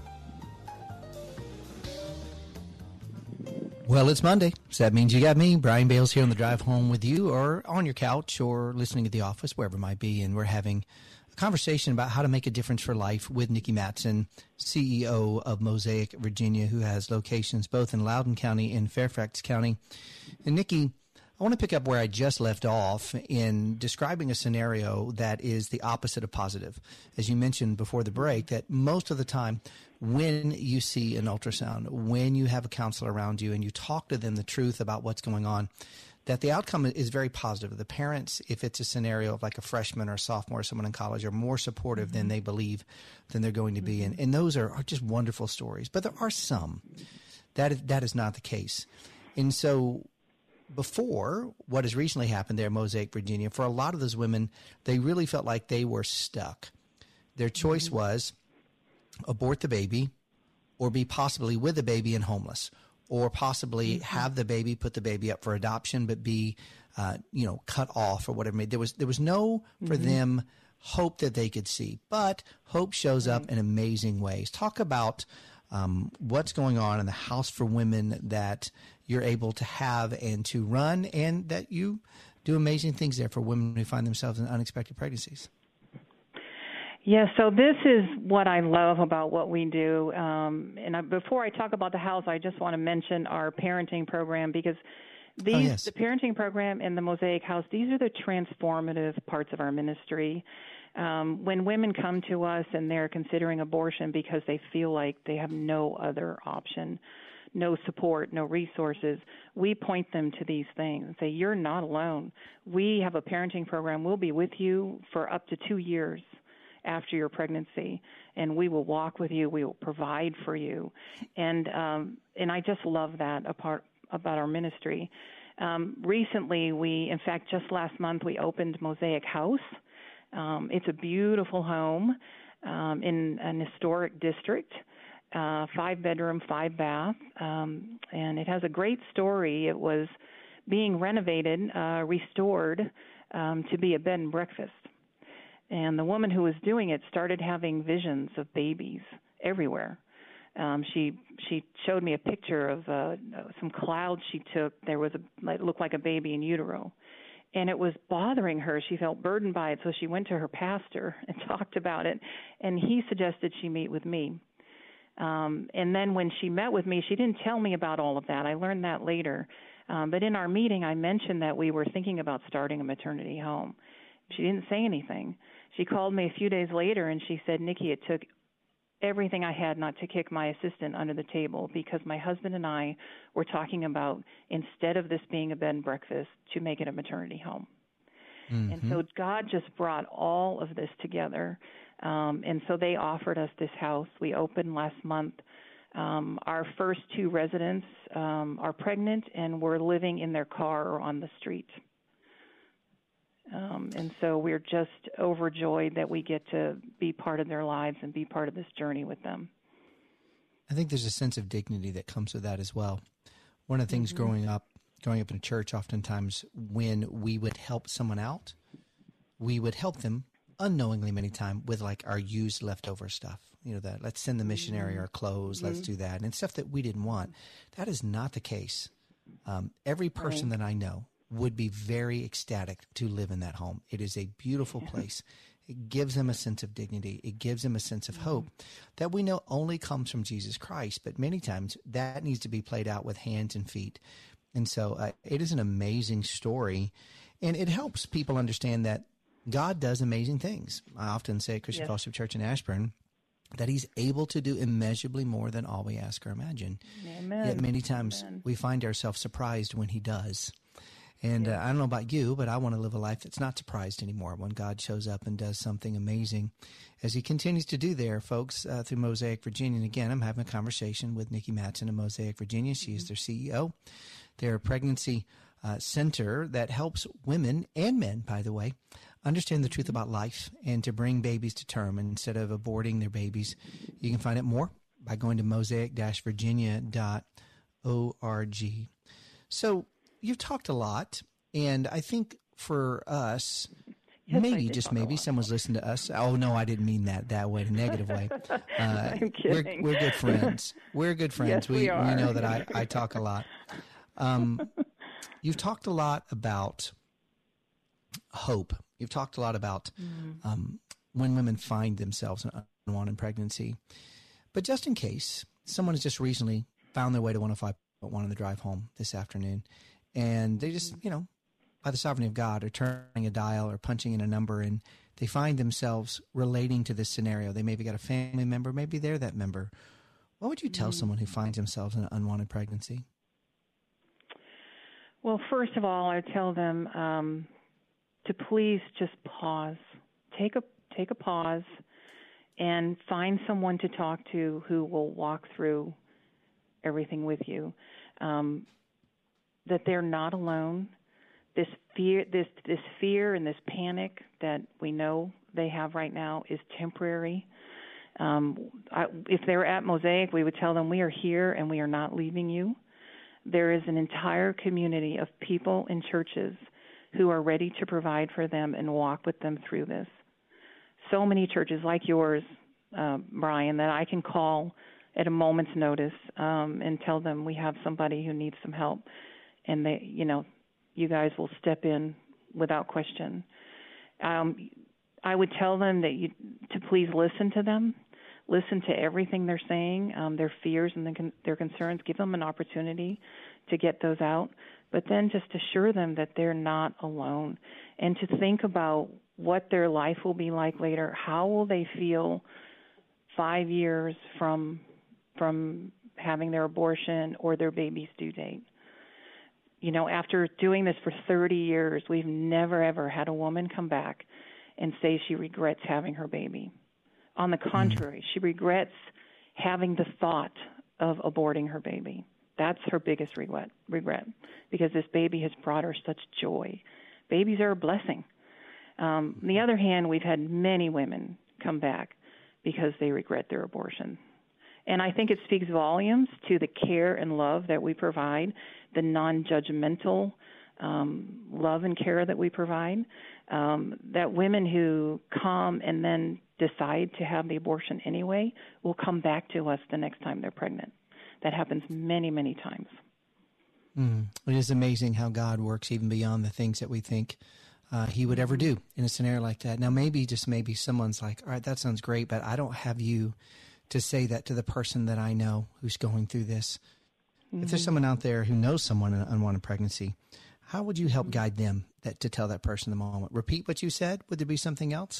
Well, it's Monday, so that means you got me, Brian Bales, here on the drive home with you, or on your couch, or listening at the office, wherever it might be, and we're having a conversation about how to make a difference for life with Nikki Matson, C E O of Mosaic Virginia, who has locations both in Loudoun County and Fairfax County. And Nikki, I want to pick up where I just left off in describing a scenario that is the opposite of positive. As you mentioned before the break, that most of the time when you see an ultrasound, when you have a counselor around you and you talk to them the truth about what's going on, that the outcome is very positive. The parents, if it's a scenario of like a freshman or a sophomore or someone in college, are more supportive mm-hmm. than they believe than they're going to be. Mm-hmm. And, and those are, are just wonderful stories. But there are some that is, that is not the case. And so before what has recently happened there in Mosaic, Virginia, for a lot of those women, they really felt like they were stuck. Their choice mm-hmm. was abort the baby or be possibly with the baby and homeless, or possibly mm-hmm. have the baby, put the baby up for adoption, but be, uh, you know, cut off or whatever. There was, there was no, for mm-hmm. them, hope that they could see. But hope shows up in amazing ways. Talk about um, what's going on in the House for Women that you're able to have and to run, and that you do amazing things there for women who find themselves in unexpected pregnancies. Yeah, so this is what I love about what we do. Um, and I, before I talk about the house, I just want to mention our parenting program, because these, oh, yes. the parenting program and the Mosaic House, these are the transformative parts of our ministry. Um, when women come to us and they're considering abortion because they feel like they have no other option, no support, no resources, we point them to these things and say, you're not alone. We have a parenting program. We'll be with you for up to two years after your pregnancy, and we will walk with you. We will provide for you. And um, and I just love that apart, about our ministry. Um, recently, we, in fact, just last month, we opened Mosaic House. Um, it's a beautiful home um, in an historic district. uh, five bedroom, five bath, um, and it has a great story. It was being renovated, uh, restored um, to be a bed and breakfast. And the woman who was doing it started having visions of babies everywhere. Um, she she showed me a picture of uh, some clouds she took. There was a it looked like a baby in utero, and it was bothering her. She felt burdened by it, so she went to her pastor and talked about it. And he suggested she meet with me. Um, and then when she met with me, she didn't tell me about all of that. I learned that later. Um, but in our meeting, I mentioned that we were thinking about starting a maternity home. She didn't say anything. She called me a few days later, and she said, "Nikki, it took everything I had not to kick my assistant under the table, because my husband and I were talking about, instead of this being a bed and breakfast, to make it a maternity home." Mm-hmm. And so God just brought all of this together. Um, and so they offered us this house. We opened last month. Um, our first two residents um, are pregnant and were living in their car or on the street. Um, and so we're just overjoyed that we get to be part of their lives and be part of this journey with them. I think there's a sense of dignity that comes with that as well. One of the things mm-hmm. growing up, growing up in a church, oftentimes when we would help someone out, we would help them unknowingly many times with like our used leftover stuff. You know, that let's send the missionary mm-hmm. our clothes, mm-hmm. let's do that, and stuff that we didn't want. That is not the case. Um, every person right. that I know would be very ecstatic to live in that home. It is a beautiful place. It gives them a sense of dignity. It gives them a sense of hope that we know only comes from Jesus Christ, but many times that needs to be played out with hands and feet. And so uh, it is an amazing story, and it helps people understand that God does amazing things. I often say at Christian yes. Fellowship Church in Ashburn that he's able to do immeasurably more than all we ask or imagine. Amen. Yet many times Amen. we find ourselves surprised when he does. And uh, I don't know about you, but I want to live a life that's not surprised anymore when God shows up and does something amazing, as he continues to do there, folks, uh, through Mosaic Virginia. And again, I'm having a conversation with Nikki Matson of Mosaic Virginia. She is their C E O. They're a pregnancy uh, center that helps women and men, by the way, understand the truth about life and to bring babies to term instead of aborting their babies. You can find out more by going to mosaic virginia dot org. So, you've talked a lot, and I think for us, yes, maybe, just maybe, someone's listening to us. Oh, no, I didn't mean that that way, in a negative way. Uh, I'm kidding. We're, we're good friends. We're good friends. Yes, we, we, are. we know that I, I talk a lot. Um, you've talked a lot about hope. You've talked a lot about mm. um, when women find themselves in unwanted pregnancy. But just in case, someone has just recently found their way to one oh five point one on the drive home this afternoon, and they just, you know, by the sovereignty of God, are turning a dial or punching in a number, and they find themselves relating to this scenario. They maybe got a family member, maybe they're that member. What would you tell mm. someone who finds themselves in an unwanted pregnancy? Well, first of all, I tell them um, to please just pause. Take a take a pause and find someone to talk to who will walk through everything with you. Um, that they're not alone. This fear, this this fear and this panic that we know they have right now is temporary. Um, I, if they were at Mosaic, we would tell them we are here and we are not leaving you. There is an entire community of people in churches who are ready to provide for them and walk with them through this. So many churches like yours, uh, Brian, that I can call at a moment's notice um, and tell them we have somebody who needs some help. And they, you know, you guys will step in without question. Um, I would tell them that you to please listen to them, listen to everything they're saying, um, their fears and the, their concerns. Give them an opportunity to get those out, but then just assure them that they're not alone, and to think about what their life will be like later. How will they feel five years from from having their abortion or their baby's due date? You know, after doing this for thirty years, we've never, ever had a woman come back and say she regrets having her baby. On the contrary, mm. she regrets having the thought of aborting her baby. That's her biggest regret, regret, because this baby has brought her such joy. Babies are a blessing. Um, on the other hand, we've had many women come back because they regret their abortion. And I think it speaks volumes to the care and love that we provide, the non-judgmental um, love and care that we provide, um, that women who come and then decide to have the abortion anyway will come back to us the next time they're pregnant. That happens many, many times. Mm. It is amazing how God works even beyond the things that we think uh, he would ever do in a scenario like that. Now, maybe, just maybe, someone's like, all right, that sounds great, but I don't have you to say that to the person that I know who's going through this. Mm-hmm. If there's someone out there who knows someone in an unwanted pregnancy, how would you help guide them that, to tell that person the moment? Repeat what you said? Would there be something else?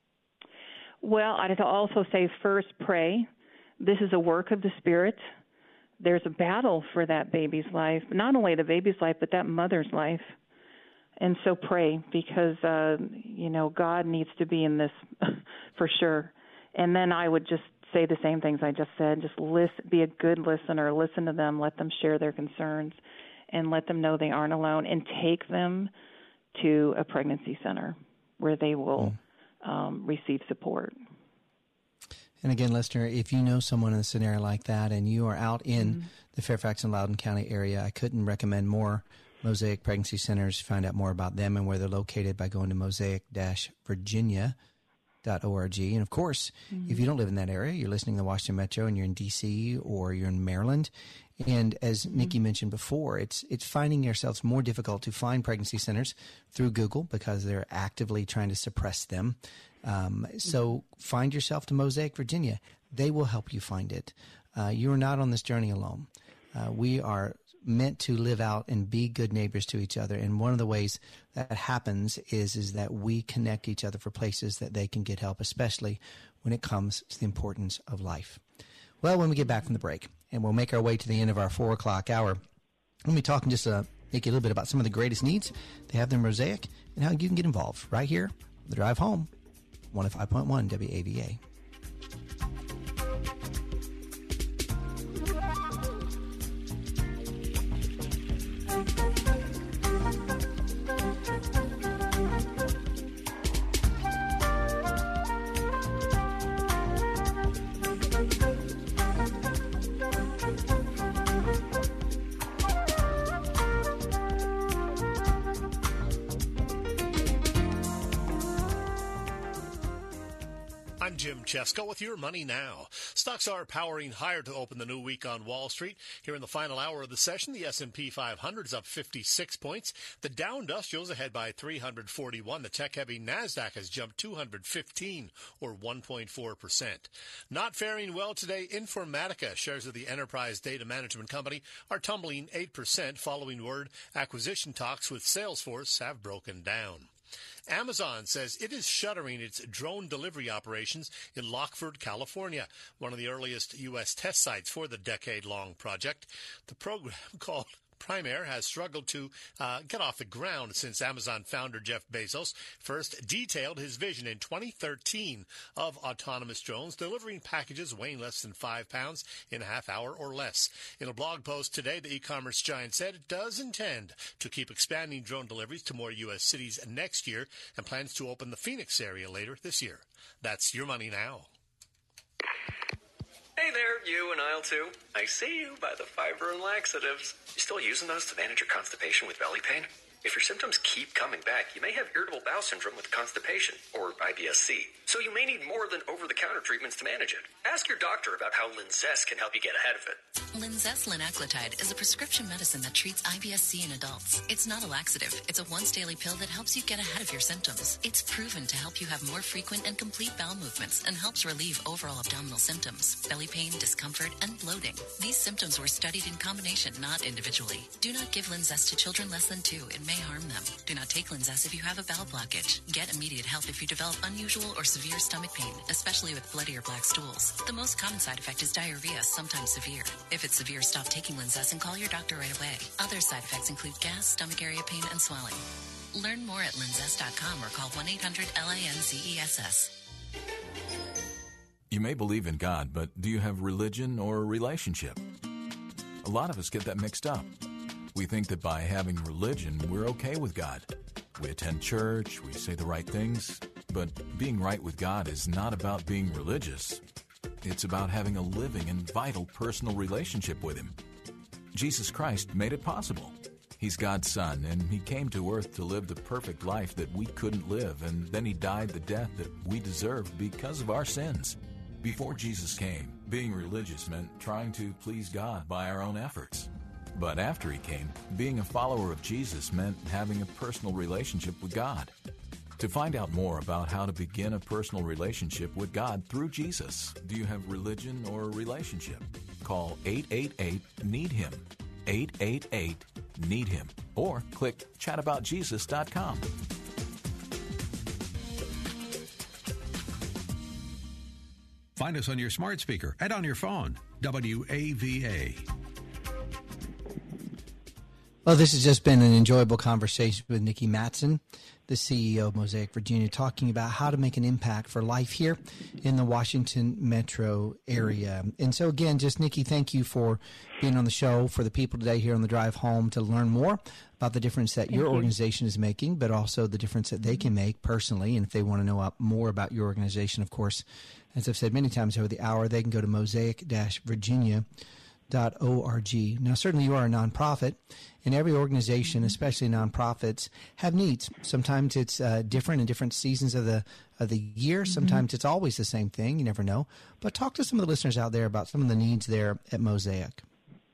Well, I'd also say first pray. This is a work of the Spirit. There's a battle for that baby's life, not only the baby's life, but that mother's life. And so pray, because, uh, you know, God needs to be in this for sure. And then I would just say the same things I just said. Just listen, be a good listener, listen to them, let them share their concerns, and let them know they aren't alone, and take them to a pregnancy center where they will mm. um, receive support. And again, listener, if you know someone in a scenario like that and you are out in mm-hmm. the Fairfax and Loudoun County area, I couldn't recommend more Mosaic Pregnancy Centers. Find out more about them and where they're located by going to mosaic dash virginia dot org. And, of course, mm-hmm. if you don't live in that area, you're listening to the Washington Metro and you're in D C or you're in Maryland. And as mm-hmm. Nikki mentioned before, it's it's finding yourselves more difficult to find pregnancy centers through Google because they're actively trying to suppress them. Um, so find yourself to Mosaic, Virginia. They will help you find it. Uh, you are not on this journey alone. Uh, we are meant to live out and be good neighbors to each other. And one of the ways that happens is, is that we connect each other for places that they can get help, especially when it comes to the importance of life. Well, when we get back from the break, and we'll make our way to the end of our four o'clock hour, we'll be talking just uh, make you a little bit about some of the greatest needs they have in Mosaic and how you can get involved right here on The Drive Home. one oh five point one W A V A. I'm Jim Chesko with your Money Now. Stocks are powering higher to open the new week on Wall Street. Here in the final hour of the session, the S and P five hundred is up fifty-six points. The Dow Industrial is ahead by three hundred forty-one. The tech-heavy NASDAQ has jumped two hundred fifteen, or one point four percent. Not faring well today, Informatica, shares of the enterprise data management company, are tumbling eight percent following word acquisition talks with Salesforce have broken down. Amazon says it is shuttering its drone delivery operations in Lockford, California, one of the earliest U S test sites for the decade-long project. The program, called Primaire, has struggled to uh, get off the ground since Amazon founder Jeff Bezos first detailed his vision in twenty thirteen of autonomous drones delivering packages weighing less than five pounds in a half hour or less. In a blog post today, the e-commerce giant said it does intend to keep expanding drone deliveries to more U S cities next year and plans to open the Phoenix area later this year. That's your Money Now. Hey there, you and aisle two. I see you by the fiber and laxatives. You still using those to manage your constipation with belly pain? If your symptoms keep coming back, you may have irritable bowel syndrome with constipation, or I B S C. So you may need more than over-the-counter treatments to manage it. Ask your doctor about how Linzess can help you get ahead of it. Linzess linaclotide is a prescription medicine that treats I B S C in adults. It's not a laxative. It's a once-daily pill that helps you get ahead of your symptoms. It's proven to help you have more frequent and complete bowel movements and helps relieve overall abdominal symptoms, belly pain, discomfort, and bloating. These symptoms were studied in combination, not individually. Do not give Linzess to children less than two. It may harm them. Do not take Linzess if you have a bowel blockage. Get immediate help if you develop unusual or severe stomach pain, especially with bloody or black stools. The most common side effect is diarrhea, sometimes severe. If it's severe, stop taking Linzess and call your doctor right away. Other side effects include gas, stomach area pain, and swelling. Learn more at linzess dot com or call one eight hundred L I N Z E S S. You may believe in God, but do you have religion or relationship? A lot of us get that mixed up. We think that by having religion, we're okay with God. We attend church, we say the right things, but being right with God is not about being religious. It's about having a living and vital personal relationship with Him. Jesus Christ made it possible. He's God's Son, and He came to earth to live the perfect life that we couldn't live, and then He died the death that we deserved because of our sins. Before Jesus came, being religious meant trying to please God by our own efforts. But after He came, being a follower of Jesus meant having a personal relationship with God. To find out more about how to begin a personal relationship with God through Jesus, do you have religion or a relationship? Call eight eight eight, need him, eight eight eight, need him, or click chat about jesus dot com. Find us on your smart speaker and on your phone. W A V A. Well, this has just been an enjoyable conversation with Nikki Matson, the C E O of Mosaic Virginia, talking about how to make an impact for life here in the Washington metro area. And so, again, just Nikki, thank you for being on the show, for the people today here on the drive home to learn more about the difference that thank your you. organization is making, but also the difference that they can make personally. And if they want to know more about your organization, of course, as I've said many times over the hour, they can go to mosaic dash virginia dot org. Now, certainly you are a nonprofit, and every organization, especially nonprofits, have needs. Sometimes it's uh, different in different seasons of the of the year. Sometimes mm-hmm. it's always the same thing. You never know. But talk to some of the listeners out there about some of the needs there at Mosaic.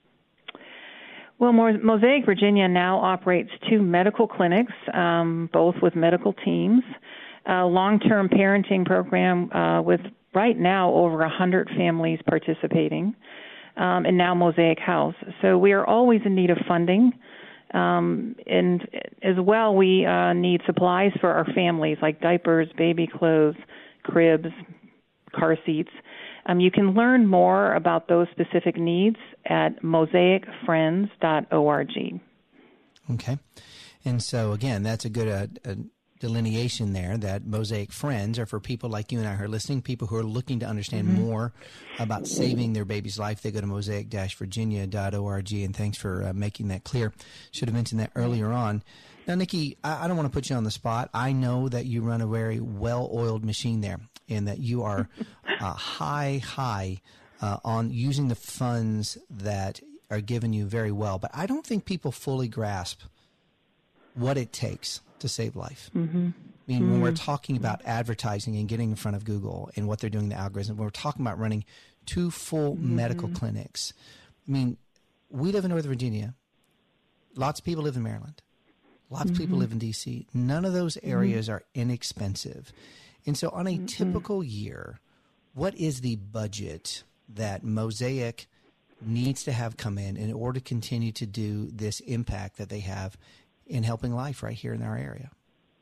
Well, Mosaic Virginia now operates two medical clinics, um, both with medical teams, a long-term parenting program uh, with right now over one hundred families participating, um, and now Mosaic House. So we are always in need of funding. Um, and as well, we uh, need supplies for our families, like diapers, baby clothes, cribs, car seats. Um, you can learn more about those specific needs at mosaic friends dot org. Okay. And so, again, that's a good uh, uh, delineation there, that Mosaic Friends are for people like you and I who are listening, people who are looking to understand mm-hmm. more about saving their baby's life. They go to mosaic dash virginia dot org, and thanks for uh, making that clear. Should have mentioned that earlier on. Now, Nikki, I, I don't want to put you on the spot. I know that you run a very well-oiled machine there, and that you are uh, high, high uh, on using the funds that are given you very well. But I don't think people fully grasp what it takes to save life. Mm-hmm. I mean, mm-hmm. when we're talking about advertising and getting in front of Google and what they're doing, the algorithm, when we're talking about running two full mm-hmm. medical clinics, I mean, we live in Northern Virginia. Lots of people live in Maryland. Lots mm-hmm. of people live in D C. None of those areas mm-hmm. are inexpensive. And so on a mm-hmm. typical year, what is the budget that Mosaic needs to have come in in order to continue to do this impact that they have in helping life right here in our area?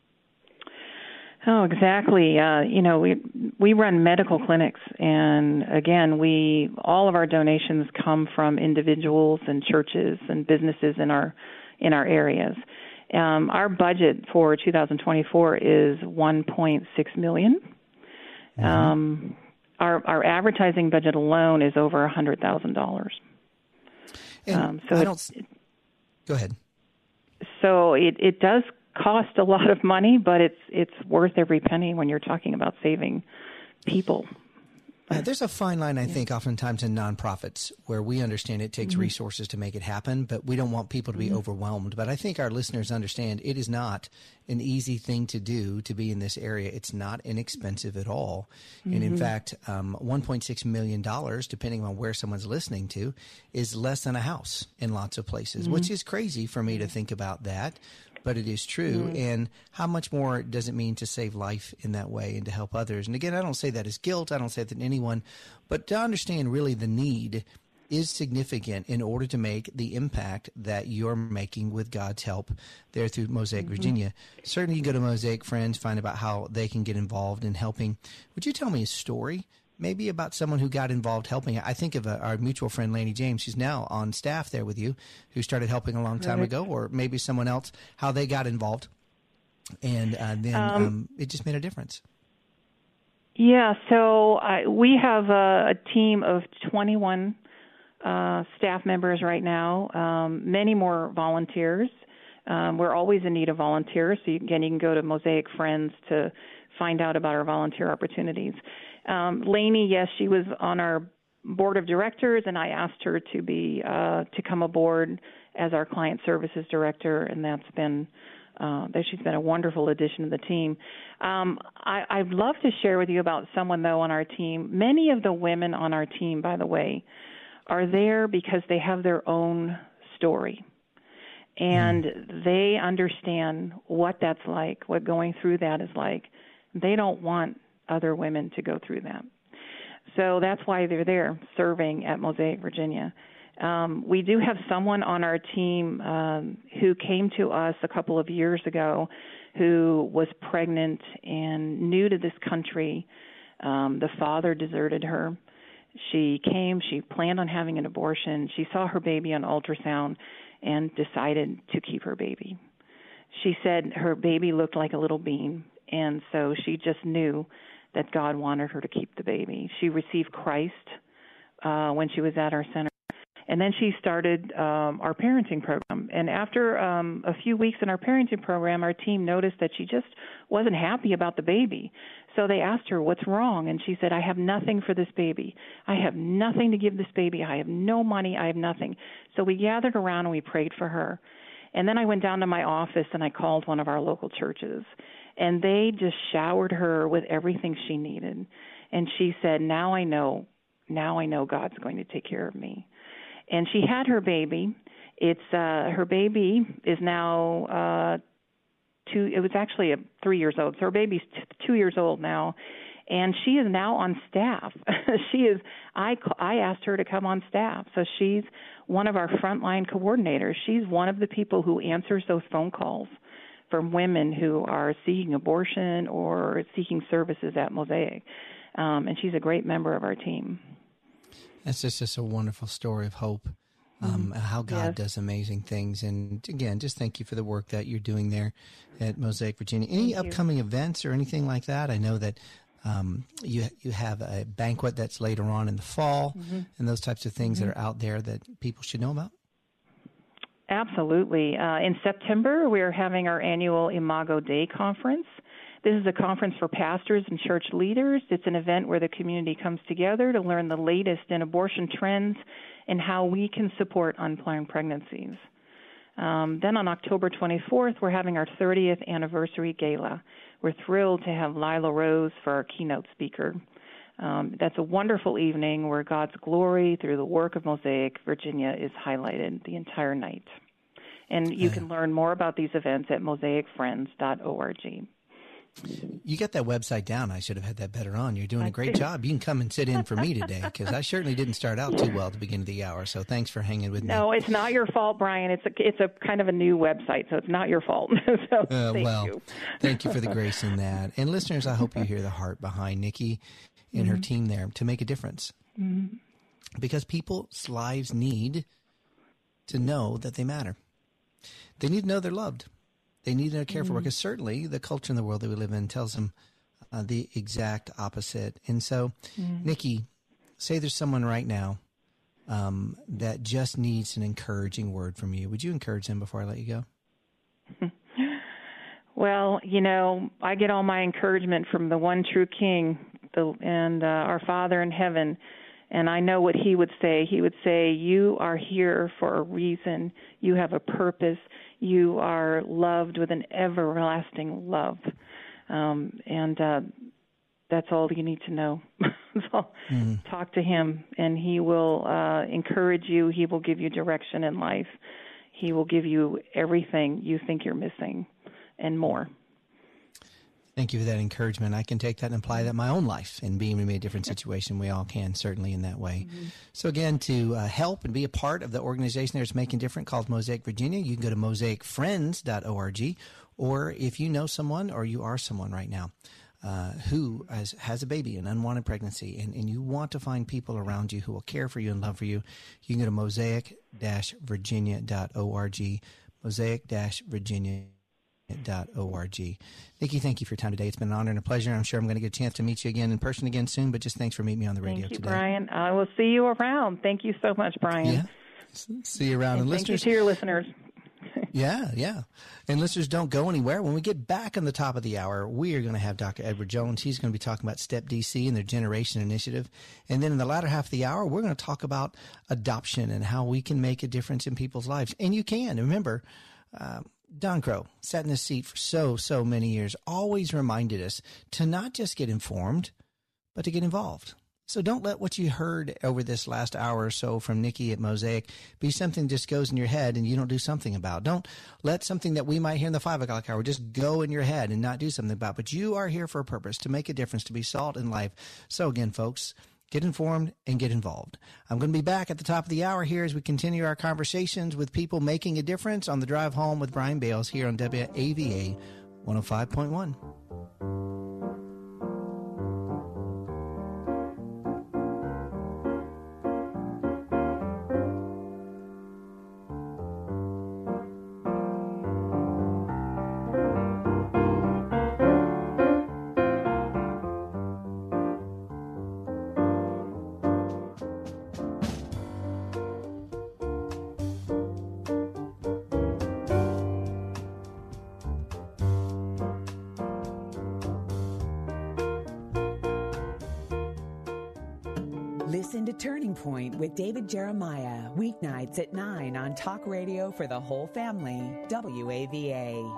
Oh, exactly. Uh, you know, we we run medical clinics, and again, we all of our donations come from individuals and churches and businesses in our in our areas. Um, our budget for two thousand twenty-four is one point six million dollars. Mm-hmm. Um, our our advertising budget alone is over one hundred thousand dollars. Um, so I don't. Go ahead. So it, it does cost a lot of money, but it's it's worth every penny when you're talking about saving people. Uh, there's a fine line, I yeah. think, oftentimes in nonprofits where we understand it takes mm-hmm. resources to make it happen, but we don't want people to be mm-hmm. overwhelmed. But I think our listeners understand it is not an easy thing to do to be in this area. It's not inexpensive at all. Mm-hmm. And in fact, um, one point six million dollars, depending on where someone's listening to, is less than a house in lots of places, mm-hmm. which is crazy for me to think about that. But it is true. Mm-hmm. And how much more does it mean to save life in that way and to help others? And again, I don't say that as guilt. I don't say that to anyone. But to understand really the need is significant in order to make the impact that you're making with God's help there through Mosaic mm-hmm. Virginia. Certainly you go to Mosaic Friends, find out how they can get involved in helping. Would you tell me a story? Maybe about someone who got involved helping. I think of a, our mutual friend, Laney James. She's now on staff there with you, who started helping a long time right. ago, or maybe someone else, how they got involved. And uh, then um, um, it just made a difference. Yeah, so uh, we have a, a team of twenty-one uh, staff members right now, um, many more volunteers. Um, we're always in need of volunteers. So, you, again, you can go to Mosaic Friends to find out about our volunteer opportunities. Um, Lainey, yes, she was on our board of directors, and I asked her to be uh, to come aboard as our client services director, and that's been uh, that she's been a wonderful addition to the team. Um, I, I'd love to share with you about someone though on our team. Many of the women on our team, by the way, are there because they have their own story, and mm. they understand what that's like, what going through that is like. They don't want other women to go through that. So that's why they're there serving at Mosaic, Virginia. Um, we do have someone on our team um, who came to us a couple of years ago who was pregnant and new to this country. Um, the father deserted her. She came, she planned on having an abortion. She saw her baby on ultrasound and decided to keep her baby. She said her baby looked like a little bean, and so she just knew that God wanted her to keep the baby. She received Christ uh, when she was at our center. And then she started um, our parenting program. And after um, a few weeks in our parenting program, our team noticed that she just wasn't happy about the baby. So they asked her, what's wrong? And she said, I have nothing for this baby. I have nothing to give this baby. I have no money. I have nothing. So we gathered around and we prayed for her. And then I went down to my office and I called one of our local churches. And they just showered her with everything she needed. And she said, now I know, now I know God's going to take care of me. And she had her baby. It's uh, her baby is now uh, two. It was actually a three years old. So her baby's t- two years old now, and she is now on staff. she is. I I asked her to come on staff, so she's one of our frontline coordinators. She's one of the people who answers those phone calls from women who are seeking abortion or seeking services at Mosaic. Um, and she's a great member of our team. That's just, just a wonderful story of hope, um, mm-hmm. how God yes. does amazing things. And again, just thank you for the work that you're doing there at Mosaic, Virginia. Any thank upcoming you. events or anything like that? I know that um, you you have a banquet that's later on in the fall mm-hmm. and those types of things mm-hmm. that are out there that people should know about. Absolutely. Uh, in September, we're having our annual Imago Dei conference. This is a conference for pastors and church leaders. It's an event where the community comes together to learn the latest in abortion trends and how we can support unplanned pregnancies. Um, then on October twenty-fourth, we're having our thirtieth anniversary gala. We're thrilled to have Lila Rose for our keynote speaker. Um, that's a wonderful evening where God's glory through the work of Mosaic, Virginia, is highlighted the entire night. And you can learn more about these events at mosaic friends dot org. You got that website down. I should have had that better on. You're doing a great job. You can come and sit in for me today because I certainly didn't start out too well at the beginning of the hour. So thanks for hanging with me. No, it's not your fault, Brian. It's a it's a kind of a new website, so it's not your fault. so uh, thank well, you. Thank you for the grace in that. And listeners, I hope you hear the heart behind Nikki and mm-hmm. her team there to make a difference. Mm-hmm. Because people's lives need to know that they matter. They need to know they're loved. They need to care for work, because certainly the culture in the world that we live in tells them uh, the exact opposite. And so, mm. Nikki, say there's someone right now um, that just needs an encouraging word from you. Would you encourage them before I let you go? Well, you know, I get all my encouragement from the one true King the, and uh, our Father in heaven. And I know what he would say. He would say, you are here for a reason. You have a purpose. You are loved with an everlasting love. Um, and uh, that's all you need to know. so mm. Talk to him, and he will uh, encourage you. He will give you direction in life. He will give you everything you think you're missing and more. Thank you for that encouragement. I can take that and apply that in my own life and being in a different situation. We all can, certainly, in that way. Mm-hmm. So, again, to uh, help and be a part of the organization that's making different called Mosaic Virginia, you can go to mosaic friends dot org. Or if you know someone or you are someone right now uh, who has, has a baby, an unwanted pregnancy, and, and you want to find people around you who will care for you and love for you, you can go to mosaic virginia dot org, mosaic virginia dot org. Nikki, thank you for your time today. It's been an honor and a pleasure. I'm sure I'm going to get a chance to meet you again in person again soon, but just thanks for meeting me on the radio today. Thank you, today. Brian. I will see you around. Thank you so much, Brian. Yeah. See you around. And, and thank listeners, you to your listeners. Yeah, yeah. And listeners, don't go anywhere. When we get back on the top of the hour, we are going to have Doctor Edward Jones. He's going to be talking about STEP D C and their Generation Initiative. And then in the latter half of the hour, we're going to talk about adoption and how we can make a difference in people's lives. And you can. Remember, uh, Don Crow sat in this seat for so, so many years, always reminded us to not just get informed, but to get involved. So don't let what you heard over this last hour or so from Nikki at Mosaic be something that just goes in your head and you don't do something about. Don't let something that we might hear in the five o'clock hour just go in your head and not do something about. But you are here for a purpose, to make a difference, to be salt in life. So again, folks, get informed and get involved. I'm going to be back at the top of the hour here as we continue our conversations with people making a difference on the Drive Home with Brian Bales here on W A V A one oh five point one. Listen to Turning Point with David Jeremiah, weeknights at nine on Talk Radio for the whole family, W A V A.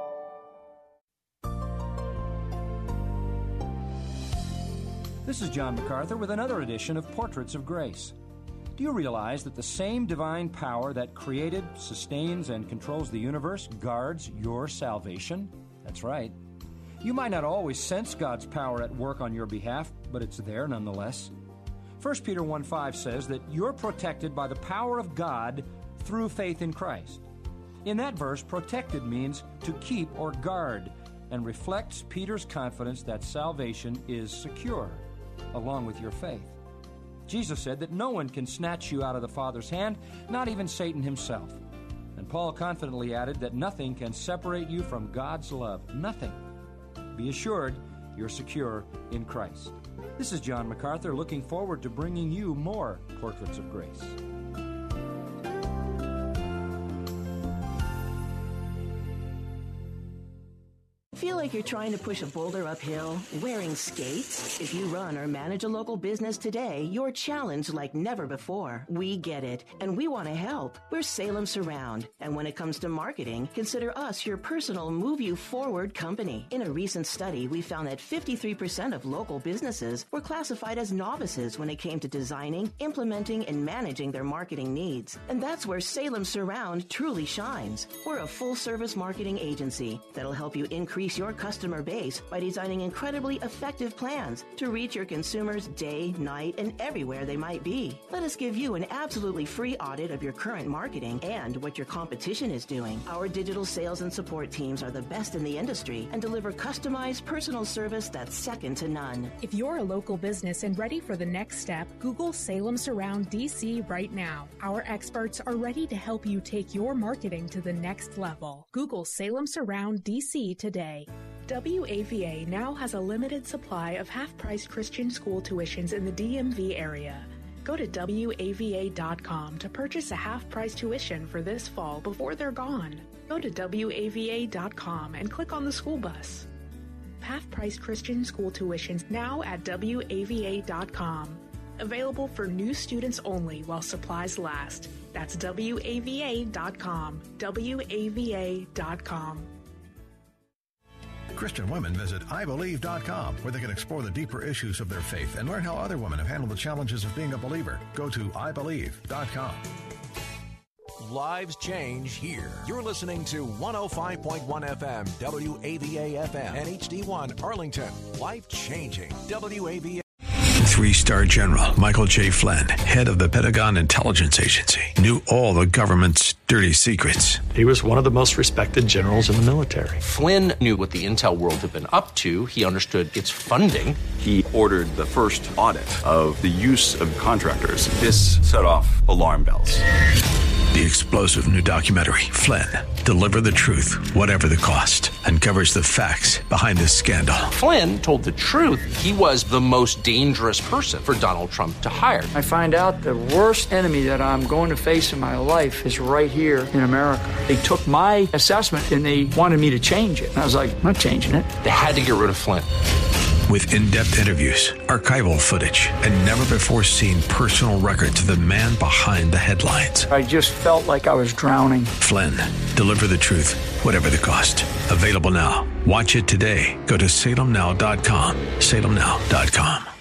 This is John MacArthur with another edition of Portraits of Grace. Do you realize that the same divine power that created, sustains, and controls the universe guards your salvation? That's right. You might not always sense God's power at work on your behalf, but it's there nonetheless. First Peter one five says that you're protected by the power of God through faith in Christ. In that verse, protected means to keep or guard, and reflects Peter's confidence that salvation is secure, along with your faith. Jesus said that no one can snatch you out of the Father's hand, not even Satan himself. And Paul confidently added that nothing can separate you from God's love. Nothing. Be assured you're secure in Christ. This is John MacArthur, looking forward to bringing you more Portraits of Grace. Feel like you're trying to push a boulder uphill, wearing skates? If you run or manage a local business today, you're challenged like never before. We get it, and we want to help. We're Salem Surround, and when it comes to marketing, consider us your personal move you forward company. In a recent study, we found that fifty-three percent of local businesses were classified as novices when it came to designing, implementing, and managing their marketing needs. And that's where Salem Surround truly shines. We're a full-service marketing agency that'll help you increase your customer base by designing incredibly effective plans to reach your consumers day, night, and everywhere they might be. Let us give you an absolutely free audit of your current marketing and what your competition is doing. Our digital sales and support teams are the best in the industry and deliver customized personal service that's second to none. If you're a local business and ready for the next step, Google Salem Surround D C right now. Our experts are ready to help you take your marketing to the next level. Google Salem Surround D C today. W A V A now has a limited supply of half-price Christian school tuitions in the D M V area. Go to W A V A dot com to purchase a half-price tuition for this fall before they're gone. Go to W A V A dot com and click on the school bus. Half-price Christian school tuitions now at W A V A dot com. Available for new students only while supplies last. That's W A V A dot com. W A V A dot com. Christian women visit I believe dot com, where they can explore the deeper issues of their faith and learn how other women have handled the challenges of being a believer. Go to I believe dot com. Lives change here. You're listening to one oh five point one F M, W A V A F M, and H D one Arlington. Life changing. W A V A. Three-star General Michael J. Flynn, head of the Pentagon Intelligence Agency, knew all the government's dirty secrets. He was one of the most respected generals in the military. Flynn knew what the intel world had been up to. He understood its funding. He ordered the first audit of the use of contractors. This set off alarm bells. The explosive new documentary, Flynn, Deliver the Truth, Whatever the Cost, uncovers the facts behind this scandal. Flynn told the truth. He was the most dangerous person for Donald Trump to hire. I find out the worst enemy that I'm going to face in my life is right here in America. They took my assessment and they wanted me to change it. And I was like, I'm not changing it. They had to get rid of Flynn. With in-depth interviews, archival footage, and never-before-seen personal records of the man behind the headlines. I just felt like I was drowning. Flynn, Deliver the Truth, Whatever the Cost. Available now. Watch it today. Go to salem now dot com. salem now dot com.